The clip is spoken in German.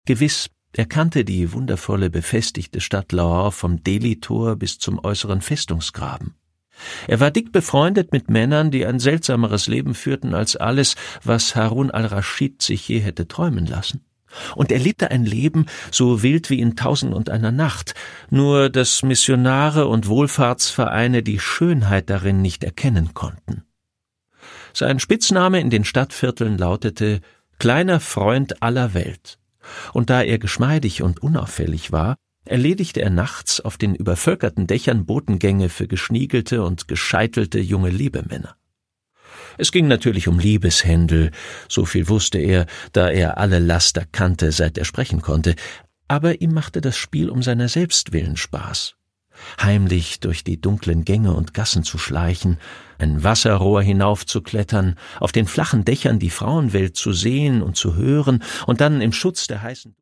Gewiss, er kannte die wundervolle befestigte Stadt Lahore vom Delhi-Tor bis zum äußeren Festungsgraben. Er war dick befreundet mit Männern, die ein seltsameres Leben führten als alles, was Harun al-Raschid sich je hätte träumen lassen. Und er lebte ein Leben so wild wie in 1001 Nacht, nur dass Missionare und Wohlfahrtsvereine die Schönheit darin nicht erkennen konnten. Sein Spitzname in den Stadtvierteln lautete »Kleiner Freund aller Welt«, und da er geschmeidig und unauffällig war, erledigte er nachts auf den übervölkerten Dächern Botengänge für geschniegelte und gescheitelte junge Liebemänner. Es ging natürlich um Liebeshändel, so viel wusste er, da er alle Laster kannte, seit er sprechen konnte, aber ihm machte das Spiel um seiner selbst willen Spaß. Heimlich durch die dunklen Gänge und Gassen zu schleichen, ein Wasserrohr hinaufzuklettern, auf den flachen Dächern die Frauenwelt zu sehen und zu hören und dann im Schutz der heißen